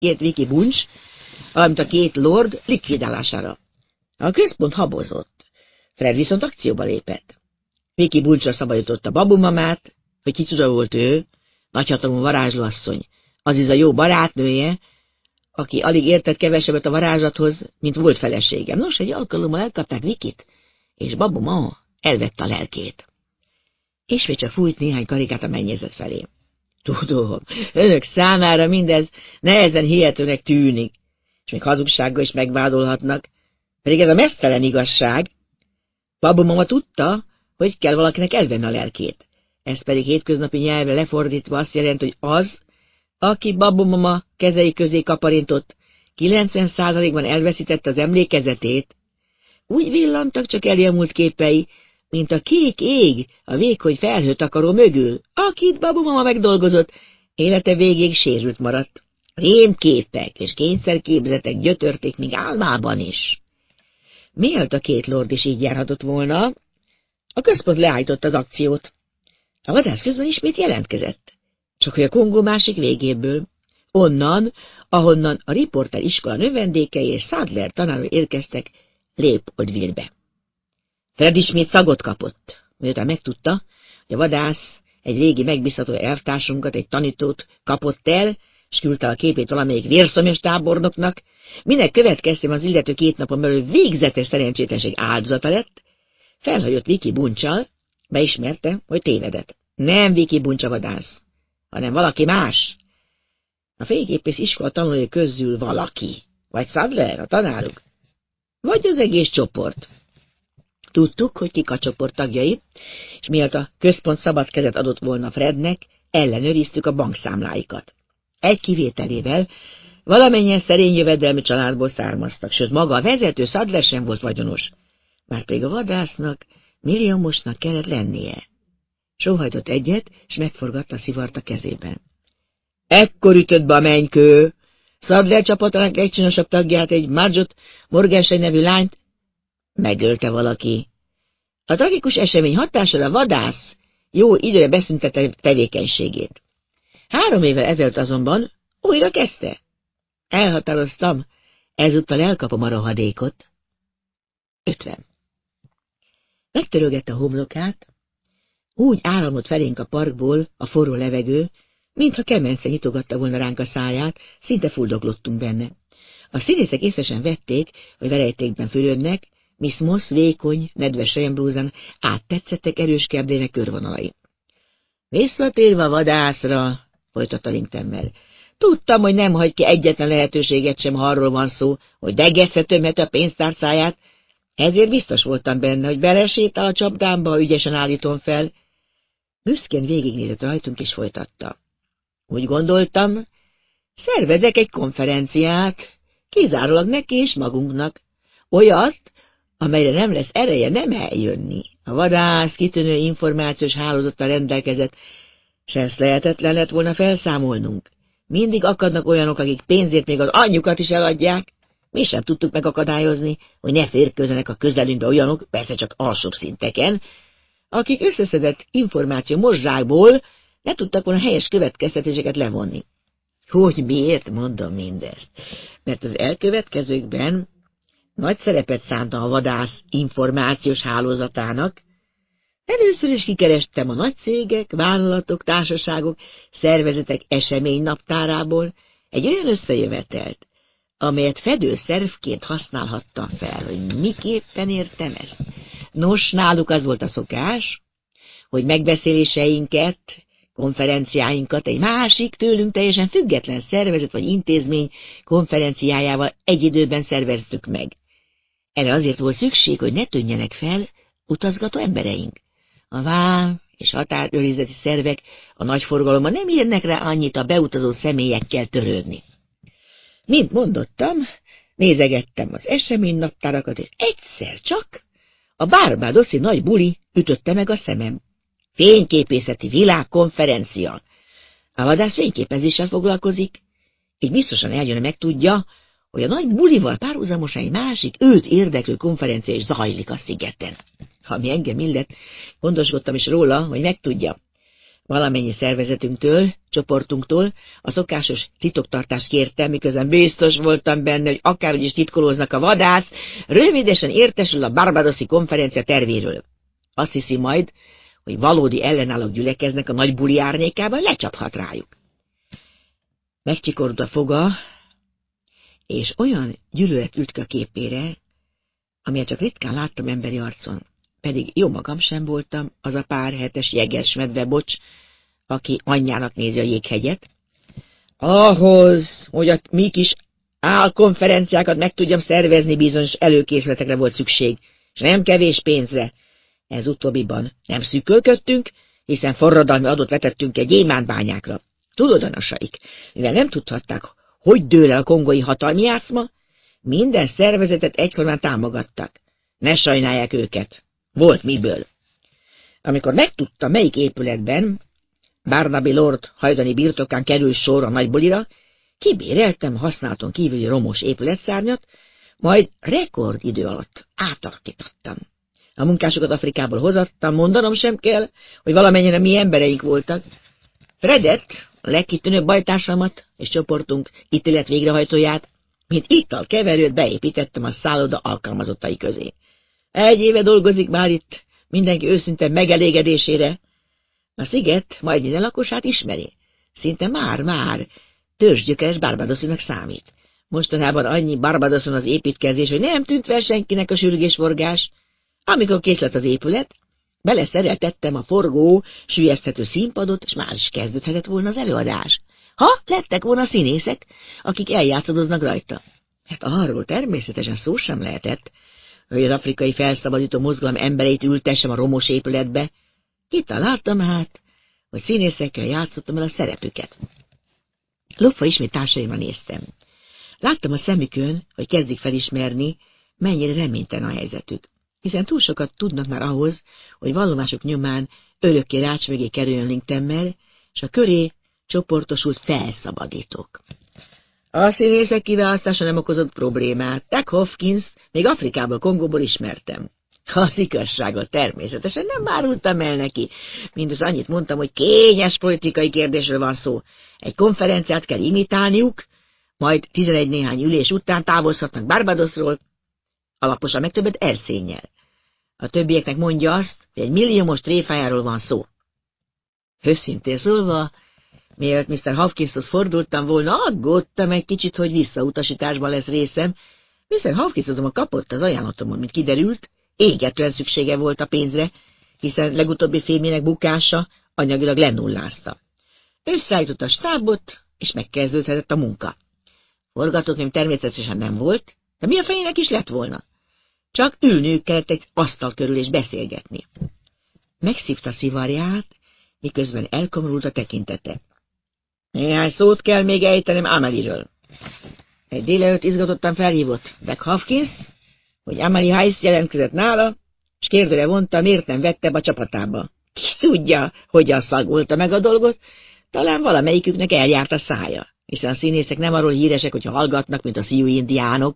ért Viki Buncs, valamint a két lord likvidálására. A központ habozott. Fred viszont akcióba lépett. Viki Buncsra szabadította babumamát, hogy kicsoda volt ő, nagyhatalmú varázslóasszony, azaz a jó barátnője, aki alig értett kevesebbet a varázslathoz, mint volt feleségem. Nos, egy alkalommal elkapták Vikit, és babuma elvette a lelkét. Ismét csak fújt néhány karikát a mennyezet felé. Tudom, önök számára mindez nehezen hihetőnek tűnik, és még hazugsággal is megvádolhatnak, pedig ez a meztelen igazság. Babumama tudta, hogy kell valakinek elvenni a lelkét. Ez pedig hétköznapi nyelvre lefordítva azt jelenti, hogy az, aki babumama kezei közé kaparintott, 90%-ban elveszítette az emlékezetét. Úgy villantak csak eljelmúlt képei, mint a kék ég a vékony felhőtakaró mögül, akit babumama megdolgozott, élete végéig sérült maradt. Rémképek és kényszerképzetek gyötörték még álmában is. Miért a két lord is így járhatott volna? A központ leállította az akciót. A vadász közben ismét jelentkezett, csak hogy a Kongó másik végéből, onnan, ahonnan a riporter iskola növendékei és Sadler tanárok érkeztek Léopoldville-be. Fred ismét szagot kapott, miután megtudta, hogy a vadász egy régi megbízható elvtársunkat, egy tanítót kapott el, és küldte a képét valamelyik vérszomjas tábornoknak, minek következtében az illető 2 napon belül végzetes szerencsétlenség áldozata lett, felhagyott Viki Buncsal, beismerte, hogy tévedett. Nem Viki Buncs a vadász, hanem valaki más. A fényképész iskola tanulói közül valaki, vagy Sadler, a tanáruk, vagy az egész csoport. Tudtuk, hogy kik a csoport tagjai, és miatt a központ szabad kezet adott volna Frednek, ellenőriztük a bankszámláikat. Egy kivételével valamennyien szerény jövedelmi családból származtak, sőt maga a vezető Sadler sem volt vagyonos, márpedig a vadásznak milliómosnak kellett lennie. Sóhajtott egyet, és megforgatta a szivart a kezében. Ekkor ütött be a mennykő! Sadler csapatának legcsinosabb tagját, egy Margot Morgenstern nevű lányt megölte valaki. A tragikus esemény hatására a vadász jó időre beszüntette tevékenységét. 3 évvel ezelőtt azonban újra kezdte. Elhatároztam, ezúttal elkapom a rohadékot. 50. Megtörölgette a homlokát, úgy áramlott felénk a parkból a forró levegő, mintha kemence nyitogatta volna ránk a száját, szinte fuldoglottunk benne. A színészek észresen vették, hogy verejtékben fürödnek, Miss Moss vékony, nedves rejemblúzán áttetszettek erős keblének körvonalai. Visszatérve a vadászra, folytatta Linktemmel, tudtam, hogy nem hagy ki egyetlen lehetőséget sem, ha arról van szó, hogy degeszre tömheti a pénztárcáját, ezért biztos voltam benne, hogy belesétál a csapdámba, ha ügyesen állítom fel. Büszkén végignézett rajtunk, és folytatta. Úgy gondoltam, szervezek egy konferenciát, kizárólag neki és magunknak. Olyat, amelyre nem lesz ereje nem eljönni. A vadász kitűnő információs hálózattal rendelkezett, s ezt lehetetlen lett volna felszámolnunk. Mindig akadnak olyanok, akik pénzért még az anyjukat is eladják. Mi sem tudtuk megakadályozni, hogy ne férkőzenek a közelünkbe olyanok, persze csak alsóbb szinteken, akik összeszedett információ morzsákból ne tudtak volna helyes következtetéseket levonni. Hogy miért mondom mindezt? Mert az elkövetkezőkben nagy szerepet szánta a vadász információs hálózatának. Először is kikerestem a nagy cégek, vállalatok, társaságok, szervezetek eseménynaptárából egy olyan összejövetelt, amelyet fedőszervként használhattam fel, hogy miképpen értem ezt. Nos, náluk az volt a szokás, hogy megbeszéléseinket, konferenciáinkat egy másik, tőlünk teljesen független szervezet vagy intézmény konferenciájával egy időben szerveztük meg. Erre azért volt szükség, hogy ne tűnjenek fel utazgató embereink. A vám és határőrizeti szervek a nagy forgalomban nem érnek rá annyit a beutazó személyekkel törődni. Mint mondottam, nézegettem az eseménynaptárakat, és egyszer csak a barbádoszi nagy buli ütötte meg a szemem. Fényképészeti világkonferencia. A vadász fényképezéssel foglalkozik, így biztosan eljönne megtudja, hogy a nagy bulival párhuzamosan egy másik őt érdeklő konferencia is zajlik a szigeten. Ami engem illet, gondoskodtam is róla, hogy megtudja. Valamennyi szervezetünktől, csoportunktól a szokásos titoktartást kértem, miközben biztos voltam benne, hogy akárhogy is titkolóznak a vadász, rövidesen értesül a Barbadoszi konferencia tervéről. Azt hiszi majd, hogy valódi ellenállók gyülekeznek a nagy buli árnyékában, lecsaphat rájuk. Megcsikorult a foga, és olyan gyűlölet ült ki a képére, amilyet csak ritkán láttam emberi arcon. Pedig jó magam sem voltam az a pár hetes jegesmedve bocs, aki anyjának nézi a jéghegyet. Ahhoz, hogy a mi kis álkonferenciákat meg tudjam szervezni, bizonyos előkészletekre volt szükség, és nem kevés pénzre. Ez utóbbiban nem szűkölködtünk, hiszen forradalmi adót vetettünk egy gyémántbányákra. Tudod, anasaik, mivel nem tudhatták, hogy dől el a kongói hatalmi játszma, minden szervezetet egyformán támogattak. Ne sajnálják őket. Volt miből. Amikor megtudtam, melyik épületben Barnaby Lord hajdani birtokán kerül sor a nagybulira, kibéreltem használaton kívüli romos épületszárnyat, majd rekordidő alatt átalakítottam. A munkásokat Afrikából hozattam, mondanom sem kell, hogy valamennyire mi embereink voltak. Fredet, a legkitűnőbb bajtársamat és csoportunk ítélet végrehajtóját, mint italkeverőt beépítettem a szálloda alkalmazottai közé. 1 éve dolgozik már itt, mindenki őszinte megelégedésére. A sziget majd minden lakosát ismeri. Szinte már törzsgyökeres Barbadosinak számít. Mostanában annyi Barbadoson az építkezés, hogy nem tűnt fel senkinek a sürgésforgás. Amikor kész lett az épület, beleszereltettem a forgó, süllyeszthető színpadot, és már is kezdődhetett volna az előadás. Ha lettek volna színészek, akik eljátszadoznak rajta. Hát arról természetesen szó sem lehetett, hogy az afrikai felszabadító mozgalom embereit ültessem a romos épületbe. Kitaláltam hát, hogy színészekkel játszottam el a szerepüket. Lopva ismét társaimra néztem. Láttam a szemükön, hogy kezdik felismerni, mennyire reménytelen a helyzetük, hiszen túl sokat tudnak már ahhoz, hogy vallomások nyomán örökké rács mögé kerüljön Linktemmel, és a köré csoportosult felszabadítók. A színészek kiválasztása nem okozott problémát. Doug Hopkins még Afrikából, Kongóból ismertem. Az igazságot természetesen nem árultam el neki. Mindössze annyit mondtam, hogy kényes politikai kérdésről van szó. Egy konferenciát kell imitálniuk, majd 11 néhány ülés után távozhatnak Barbadosról, alaposan meg többet erszénnyel. A többieknek mondja azt, hogy egy milliómos tréfájáról van szó. Őszintén szólva, mielőtt Mr. Hopkinshoz fordultam volna, aggódtam egy kicsit, hogy visszautasításban lesz részem. Mr. Hopkins azonban kapott az ajánlatomon, mint kiderült, égetően szüksége volt a pénzre, hiszen legutóbbi filmjének bukása anyagilag lenullázta. Összeállított a stábot, és megkezdődhetett a munka. Forgatókönyv természetesen nem volt, de mi a fejének is lett volna? Csak ülniük kellett egy asztal körül és beszélgetni. Megszívta szivarját, miközben elkomorult a tekintete. Néhány szót kell még ejtenem Amelie-ről. Egy délelőtt izgatottan felhívott Doug Hopkins, hogy Amelie Heiss jelentkezett nála, és kérdőre vonta, miért nem vette be a csapatába. Ki tudja, hogyan szagolta meg a dolgot, talán valamelyiküknek eljárt a szája, hiszen a színészek nem arról híresek, hogyha hallgatnak, mint a Sioux indiánok.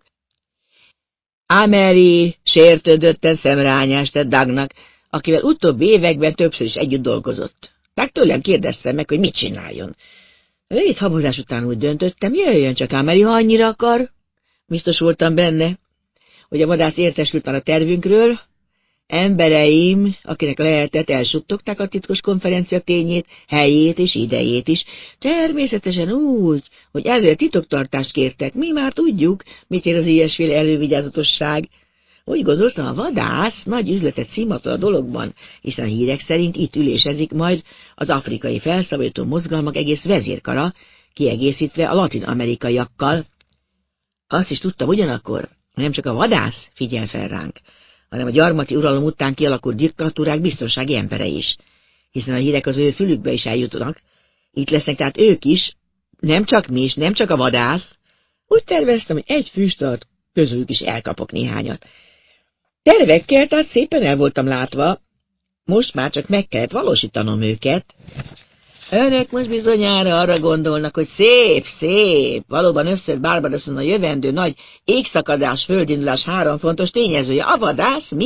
Amelie sértődötten szemrányást tett Dougnak, akivel utóbbi években többször is együtt dolgozott. Doug tőlem kérdezte meg, hogy mit csináljon. Rövid habozás után úgy döntöttem, jöjjön csak Amelie, ha annyira akar. Biztos voltam benne, hogy a vadász értesült már a tervünkről. Embereim, akinek lehetett, elsuttogták a titkos konferencia tényét, helyét és idejét is. Természetesen úgy, hogy előre titoktartást kértek. Mi már tudjuk, mit ér az ilyesféle elővigyázatosság. Úgy gondoltam, a vadász nagy üzletet címatol a dologban, hiszen a hírek szerint itt ülésezik majd az afrikai felszabadító mozgalmak egész vezérkara, kiegészítve a latin-amerikaiakkal. Azt is tudtam ugyanakkor, nem csak a vadász figyel fel ránk, hanem a gyarmati uralom után kialakult diktatúrák biztonsági embere is, hiszen a hírek az ő fülükbe is eljutnak. Itt lesznek tehát ők is, nem csak mi is, nem csak a vadász. Úgy terveztem, hogy egy füst alatt közülük is elkapok néhányat. Tervekkel tehát szépen el voltam látva, most már csak meg kellett valósítanom őket. Önök most bizonyára arra gondolnak, hogy szép, valóban összejött Barbadoson a jövendő nagy égszakadás, földindulás 3 fontos tényezője, a vadász, mi